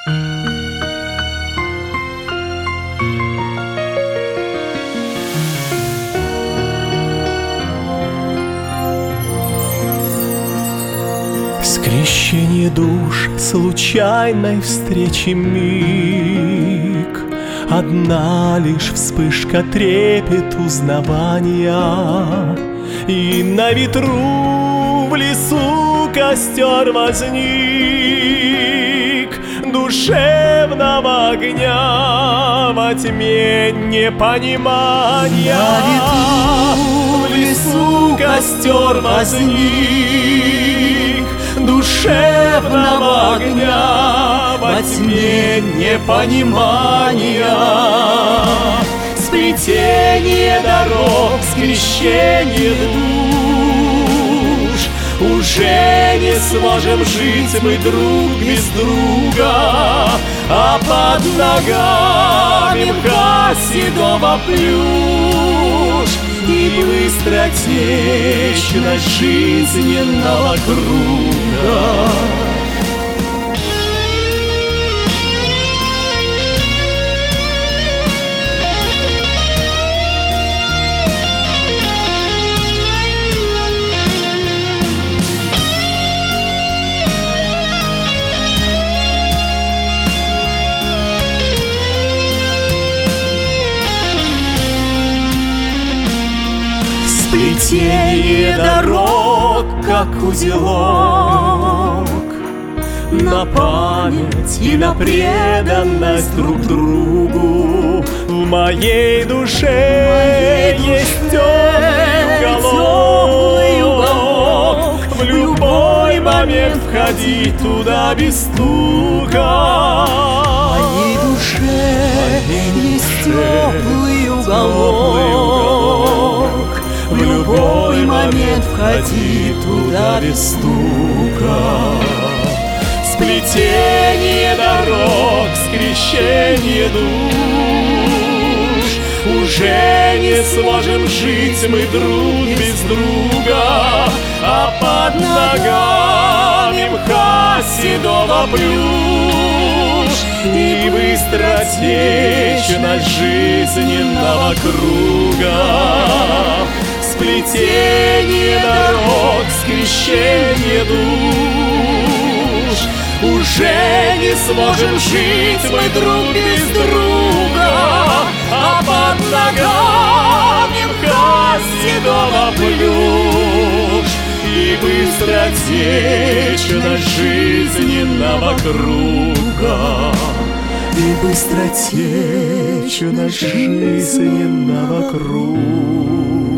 Скрещение душ, случайной встречи миг, одна лишь вспышка, трепет узнавания, и на ветру в лесу костер возник душевного огня во тьме непонимания. На ветру в лесу костер возник душевного огня во тьме непонимания. Сплетение дорог, скрещение душ, уже не сможем жить мы друг без друга, а под ногами мха седого плюш и быстротечность жизненного круга. Сплетение дорог, как узелок, на память и на преданность друг другу. В моей душе есть теплый уголок, в любой момент входи туда без стука. В моей душе есть теплый уголок, в любой момент входи туда без стука. Сплетение дорог, скрещение душ, уже не сможем жить мы друг без друга, а под ногами мха седого плюш и быстротечность жизненного круга. Сплетение дорог, скрещение душ, уже не сможем жить мы друг без друга, а под ногами мха седого плюш и быстротечность жизненного круга. И быстротечность жизненного круга.